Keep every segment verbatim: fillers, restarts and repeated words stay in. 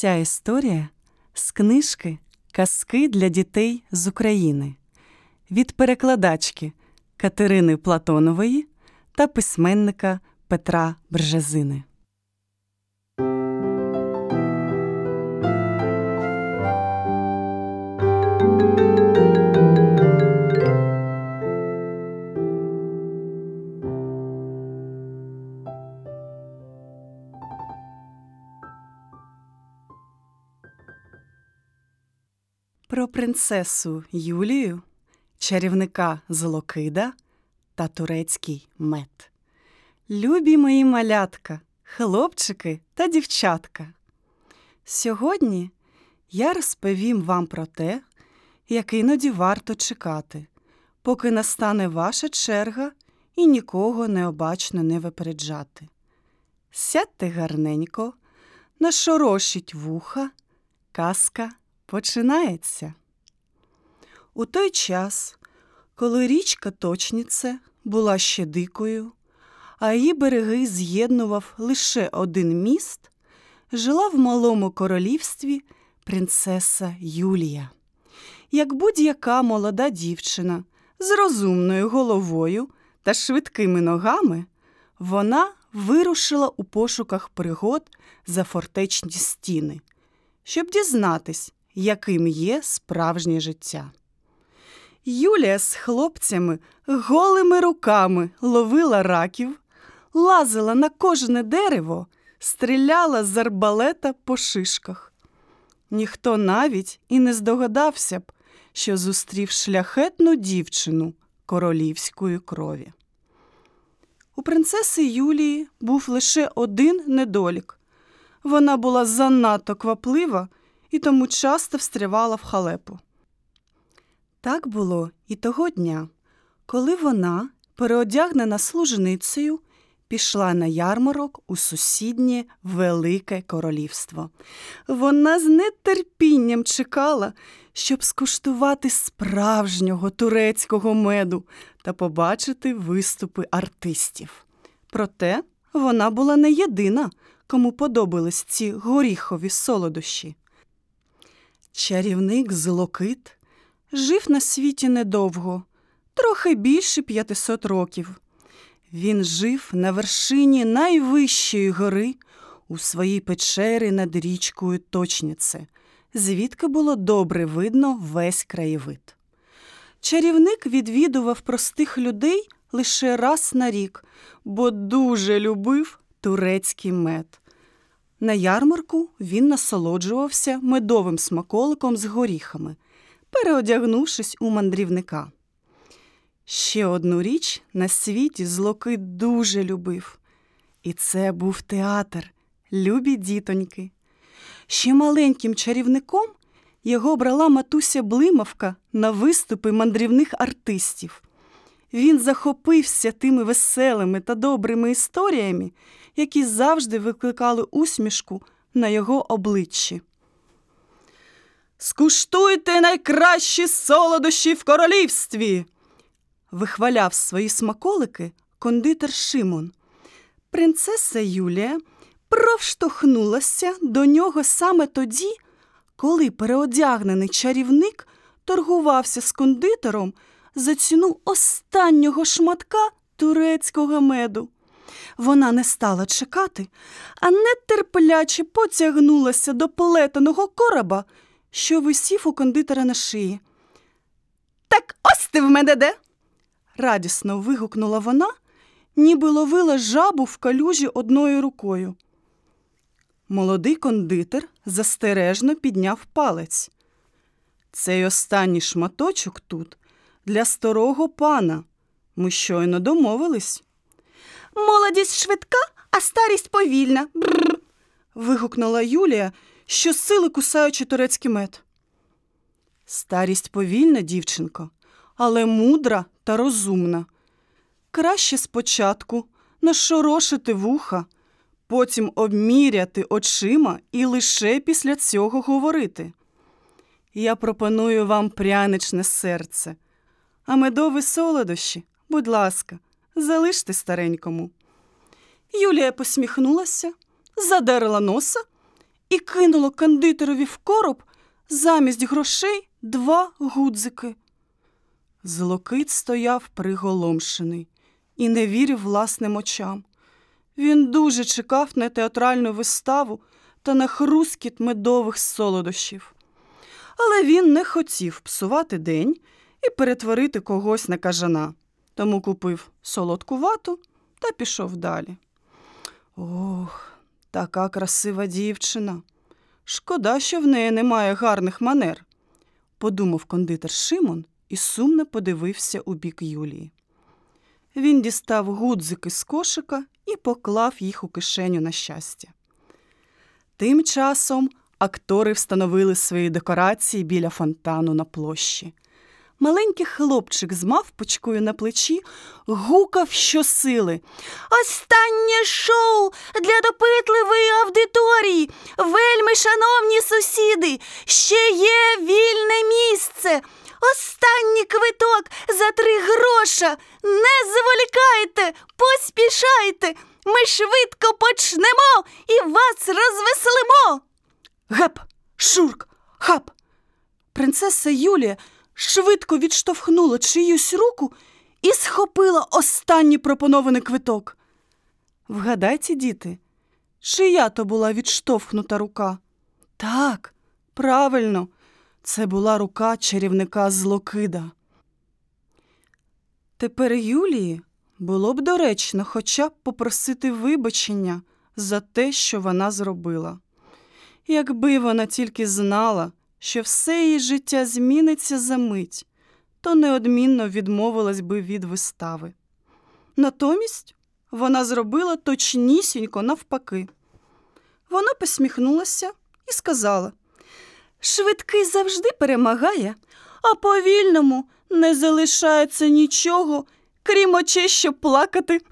Ця історія з книжки «Казки для дітей з України» від перекладачки Катерини Платонової та письменника Петра Бржезини. Про принцесу Юлію, чарівника Злокида та турецький мед. Любі мої малятка, хлопчики та дівчатка! Сьогодні я розповім вам про те, як іноді варто чекати, поки настане ваша черга і нікого необачно не випереджати. Сядьте гарненько, нашорошіть вуха, казка починається. У той час, коли річка Точніце була ще дикою, а її береги з'єднував лише один міст, жила в малому королівстві принцеса Юлія. Як будь-яка молода дівчина з розумною головою та швидкими ногами, вона вирушила у пошуках пригод за фортечні стіни, щоб дізнатись, яким є справжнє життя. Юлія з хлопцями голими руками ловила раків, лазила на кожне дерево, стріляла з арбалета по шишках. Ніхто навіть і не здогадався б, що зустрів шляхетну дівчину королівської крові. У принцеси Юлії був лише один недолік. Вона була занадто кваплива і тому часто встрявала в халепу. Так було і того дня, коли вона, переодягнена служницею, пішла на ярмарок у сусіднє Велике Королівство. Вона з нетерпінням чекала, щоб скуштувати справжнього турецького меду та побачити виступи артистів. Проте вона була не єдина, кому подобались ці горіхові солодощі. Чарівник Злокид жив на світі недовго, трохи більше п'ятисот років. Він жив на вершині найвищої гори у своїй печері над річкою Точніце, звідки було добре видно весь краєвид. Чарівник відвідував простих людей лише раз на рік, бо дуже любив турецький мед. На ярмарку він насолоджувався медовим смаколиком з горіхами, переодягнувшись у мандрівника. Ще одну річ на світі Злокид дуже любив. І це був театр, любі дітоньки. Ще маленьким чарівником його брала матуся Блимавка на виступи мандрівних артистів. Він захопився тими веселими та добрими історіями, які завжди викликали усмішку на його обличчі. «Скуштуйте найкращі солодощі в королівстві!» вихваляв свої смаколики кондитер Шимон. Принцеса Юлія провштовхнулася до нього саме тоді, коли переодягнений чарівник торгувався з кондитером за ціну останнього шматка турецького меду. Вона не стала чекати, а нетерпляче потягнулася до плетеного короба, що висів у кондитера на шиї. «Так ось ти в мене де!» – радісно вигукнула вона, ніби ловила жабу в калюжі одною рукою. Молодий кондитер застережно підняв палець. «Цей останній шматочок тут для старого пана. Ми щойно домовились». «Молодість швидка, а старість повільна!» Бррр! вигукнула Юлія, щосили кусаючи турецький мед. «Старість повільна, дівчинко, але мудра та розумна. Краще спочатку нашорошити вуха, потім обміряти очима і лише після цього говорити. Я пропоную вам пряничне серце, а медові солодощі, будь ласка, залиште старенькому». Юлія посміхнулася, задерла носа і кинуло кондитерові в короб замість грошей два гудзики. Злокит стояв приголомшений і не вірив власним очам. Він дуже чекав на театральну виставу та на хрускіт медових солодощів. Але він не хотів псувати день і перетворити когось на кажана, тому купив солодку вату та пішов далі. Ох, така красива дівчина. Шкода, що в неї немає гарних манер, подумав кондитер Шимон і сумно подивився у бік Юлії. Він дістав гудзики з кошика і поклав їх у кишеню на щастя. Тим часом актори встановили свої декорації біля фонтану на площі. Маленький хлопчик з мавпочкою на плечі гукав щосили. «Останнє шоу для допитливої аудиторії! Вельми шановні сусіди! Ще є вільне місце! Останній квиток за три гроша! Не зволікайте! Поспішайте! Ми швидко почнемо і вас розвеселимо!» Геп! Шурк! Хап! Принцеса Юлія швидко відштовхнула чиюсь руку і схопила останній пропонований квиток. Вгадайте, діти, чия то була відштовхнута рука? Так, правильно, це була рука чарівника Злокида. Тепер Юлії було б доречно хоча б попросити вибачення за те, що вона зробила. Якби вона тільки знала, що все її життя зміниться за мить, то неодмінно відмовилась би від вистави. Натомість вона зробила точнісінько навпаки. Вона посміхнулася і сказала: «Швидкий завжди перемагає, а повільному не залишається нічого, крім очей, щоб плакати».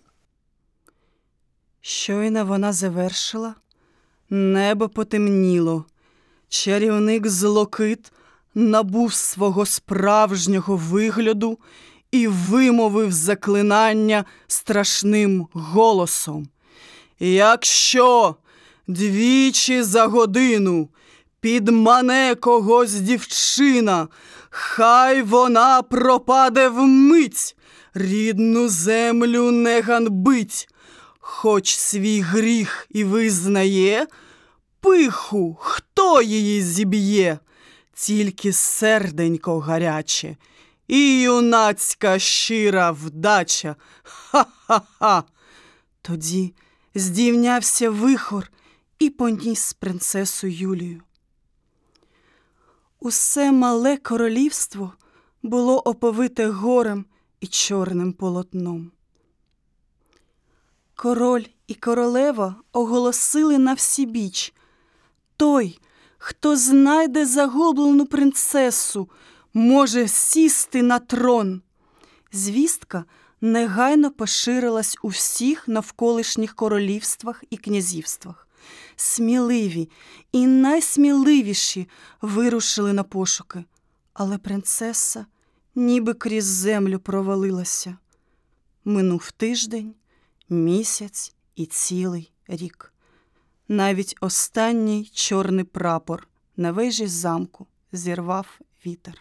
Щойно вона завершила, небо потемніло. Чарівник Злокит набув свого справжнього вигляду і вимовив заклинання страшним голосом. «Якщо двічі за годину підмане когось дівчина, хай вона пропаде вмить, рідну землю не ганьбить. Хоч свій гріх і визнає, пиху хто її зіб'є, тільки серденько гаряче і юнацька щира вдача. Ха-ха-ха!» Тоді здійнявся вихор і поніс принцесу Юлію. Усе мале королівство було оповите горем і чорним полотном. Король і королева оголосили на всібіч: той, хто знайде загублену принцесу, може сісти на трон. Звістка негайно поширилась у всіх навколишніх королівствах і князівствах. Сміливі і найсміливіші вирушили на пошуки, але принцеса ніби крізь землю провалилася. Минув тиждень, місяць і цілий рік. Навіть останній чорний прапор на вежі замку зірвав вітер.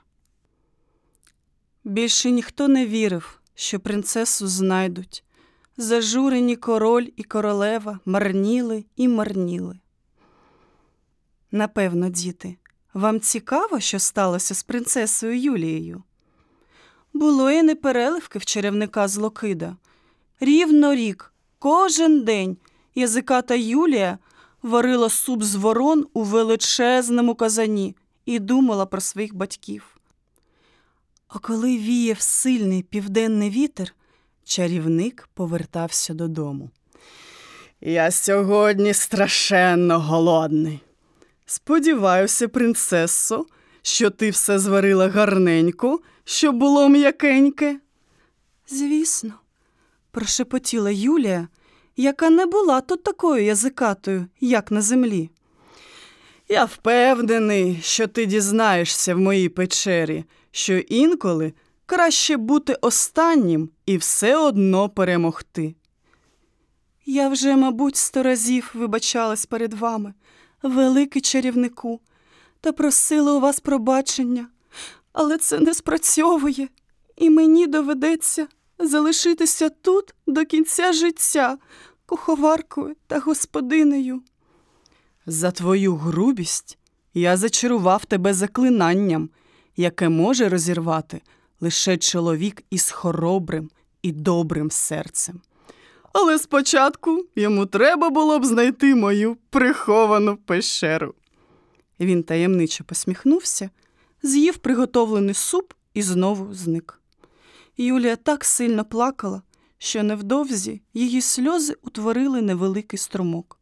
Більше ніхто не вірив, що принцесу знайдуть. Зажурені король і королева марніли і марніли. Напевно, діти, вам цікаво, що сталося з принцесою Юлією? Було і непереливки в чарівника Злокида. Рівно рік, кожен день язиката Юлія варила суп з ворон у величезному казані і думала про своїх батьків. А коли віяв сильний південний вітер, чарівник повертався додому. «Я сьогодні страшенно голодний. Сподіваюся, принцесо, що ти все зварила гарненько, щоб було м'якеньке». «Звісно», – прошепотіла Юлія, яка не була тут такою язикатою, як на землі. «Я впевнений, що ти дізнаєшся в моїй печері, що інколи краще бути останнім і все одно перемогти». «Я вже, мабуть, сто разів вибачалась перед вами, великий чарівнику, та просила у вас пробачення. Але це не спрацьовує, і мені доведеться залишитися тут до кінця життя, куховаркою та господинею. За твою грубість я зачарував тебе заклинанням, яке може розірвати лише чоловік із хоробрим і добрим серцем. Але спочатку йому треба було б знайти мою приховану пещеру. Він таємничо посміхнувся, з'їв приготовлений суп і знову зник. Юлія так сильно плакала, що невдовзі її сльози утворили невеликий струмок.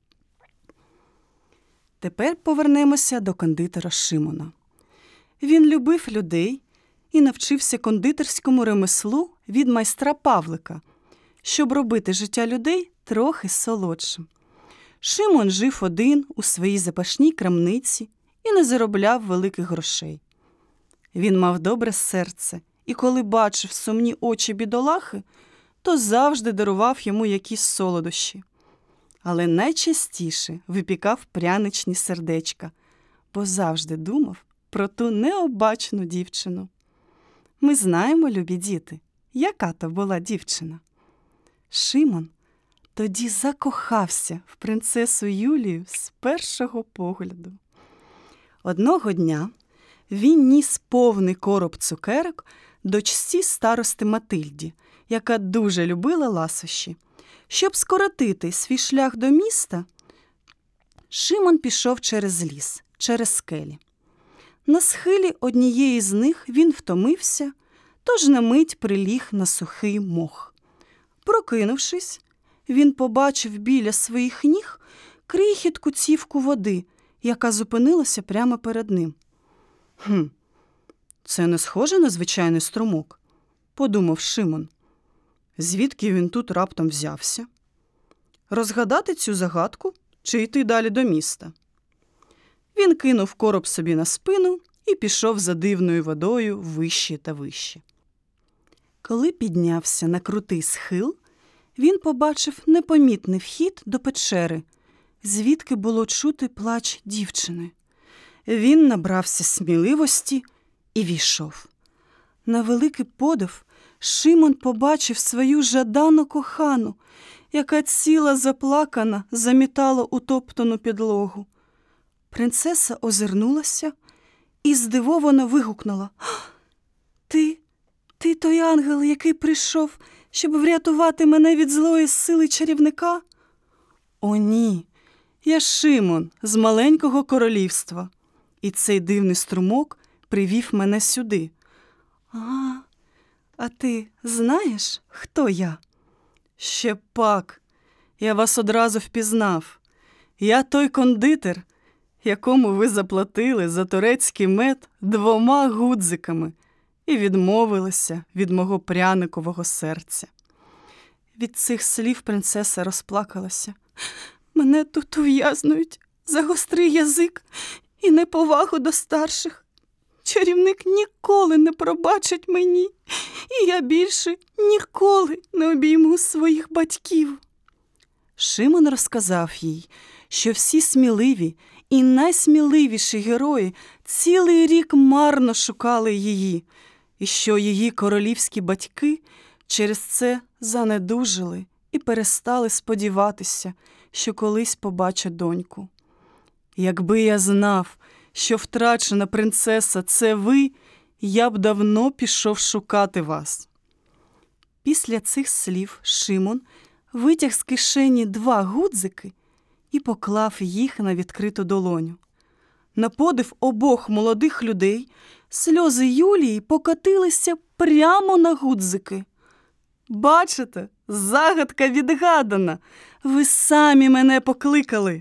Тепер повернемося до кондитера Шимона. Він любив людей і навчився кондитерському ремеслу від майстра Павлика, щоб робити життя людей трохи солодшим. Шимон жив один у своїй запашній крамниці і не заробляв великих грошей. Він мав добре серце, і коли бачив сумні очі бідолахи, то завжди дарував йому якісь солодощі. Але найчастіше випікав пряничні сердечка, бо завжди думав про ту необачну дівчину. Ми знаємо, любі діти, яка то була дівчина. Шимон тоді закохався в принцесу Юлію з першого погляду. Одного дня він ніс повний короб цукерок дочці старости Матильді, яка дуже любила ласощі. Щоб скоротити свій шлях до міста, Шимон пішов через ліс, через скелі. На схилі однієї з них він втомився, тож на мить приліг на сухий мох. Прокинувшись, він побачив біля своїх ніг крихітку цівку води, яка зупинилася прямо перед ним. «Хм, це не схоже на звичайний струмок», – подумав Шимон. Звідки він тут раптом взявся? Розгадати цю загадку чи йти далі до міста? Він кинув короб собі на спину і пішов за дивною водою вище та вище. Коли піднявся на крутий схил, він побачив непомітний вхід до печери, звідки було чути плач дівчини. Він набрався сміливості і війшов. На великий подив Шимон побачив свою жадану кохану, яка ціла заплакана замітала утоптану підлогу. Принцеса озирнулася і здивовано вигукнула: «Ти, ти той ангел, який прийшов, щоб врятувати мене від злої сили чарівника?» «О, ні, я Шимон з маленького королівства, і цей дивний струмок привів мене сюди». «А, а ти знаєш, хто я?» «Ще пак, я вас одразу впізнав. Я той кондитер, якому ви заплатили за турецький мед двома гудзиками і відмовилися від мого пряникового серця». Від цих слів принцеса розплакалася. «Мене тут ув'язнують за гострий язик і неповагу до старших. Чарівник ніколи не пробачить мені, і я більше ніколи не обійму своїх батьків». Шимон розказав їй, що всі сміливі і найсміливіші герої цілий рік марно шукали її, і що її королівські батьки через це занедужили і перестали сподіватися, що колись побачать доньку. «Якби я знав, що втрачена принцеса – це ви, я б давно пішов шукати вас». Після цих слів Шимон витяг з кишені два гудзики і поклав їх на відкриту долоню. На подив обох молодих людей сльози Юлії покотилися прямо на гудзики. «Бачите, загадка відгадана! Ви самі мене покликали!»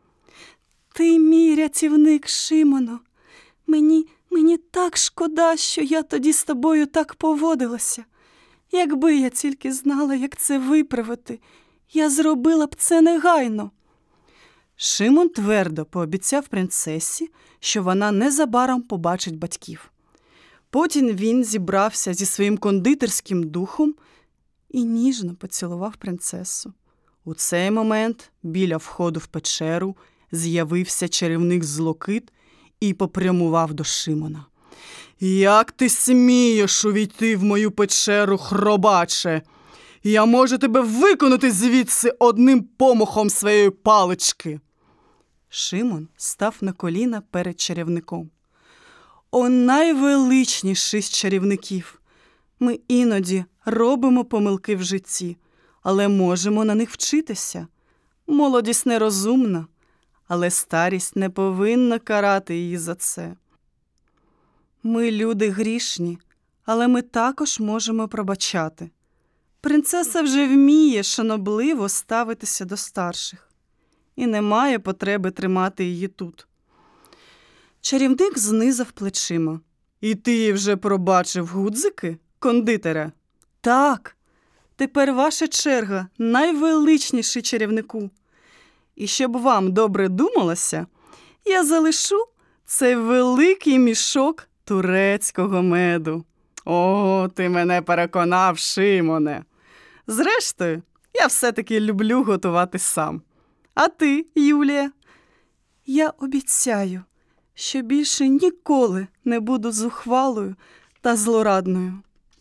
«Ти мій рятівник, Шимоно! Мені, мені так шкода, що я тоді з тобою так поводилася. Якби я тільки знала, як це виправити, я зробила б це негайно». Шимон твердо пообіцяв принцесі, що вона незабаром побачить батьків. Потім він зібрався зі своїм кондитерським духом і ніжно поцілував принцесу. У цей момент біля входу в печеру з'явився чарівник Злокит і попрямував до Шимона. «Як ти смієш увійти в мою печеру, хробаче? Я можу тебе виконати звідси одним помахом своєї палички!» Шимон став на коліна перед чарівником. «О, найвеличніший з чарівників! Ми іноді робимо помилки в житті, але можемо на них вчитися. Молодість нерозумна, але старість не повинна карати її за це. Ми люди грішні, але ми також можемо пробачати. Принцеса вже вміє шанобливо ставитися до старших, і немає потреби тримати її тут». Чарівник знизав плечима. «І ти вже пробачив гудзики, кондитера?» «Так, тепер ваша черга, найвеличніший чарівнику. І щоб вам добре думалося, я залишу цей великий мішок турецького меду». «О, ти мене переконав, Шимоне. Зрештою, я все-таки люблю готувати сам. А ти, Юлія?» «Я обіцяю, що більше ніколи не буду зухвалою та злорадною».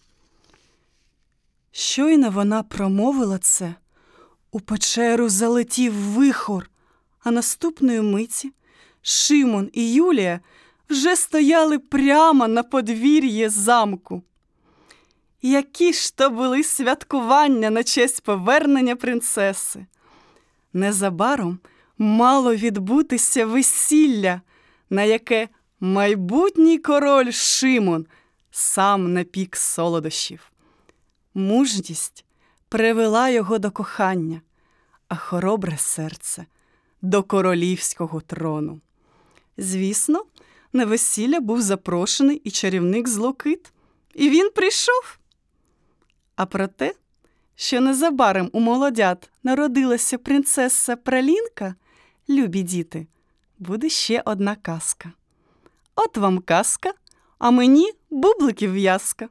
Щойно вона промовила це, у печеру залетів вихор, а наступної миті Шимон і Юлія вже стояли прямо на подвір'ї замку. Які ж то були святкування на честь повернення принцеси! Незабаром мало відбутися весілля, на яке майбутній король Шимон сам напік солодощів. Мужність привела його до кохання, а хоробре серце – до королівського трону. Звісно, на весілля був запрошений і чарівник Злокит, і він прийшов. А про те, що незабаром у молодят народилася принцеса Пралінка, любі діти, буде ще одна казка. От вам казка, а мені бубликів в'язка.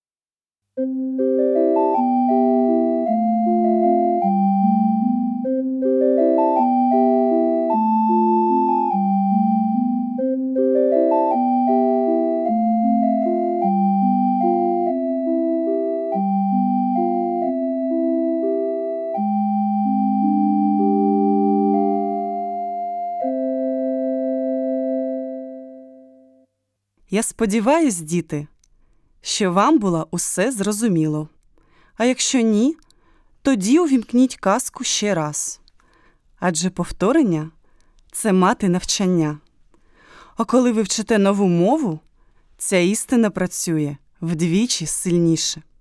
Я сподіваюсь, діти, що вам було усе зрозуміло. А якщо ні, тоді увімкніть казку ще раз. Адже повторення – це мати навчання. А коли ви вчите нову мову, ця істина працює вдвічі сильніше.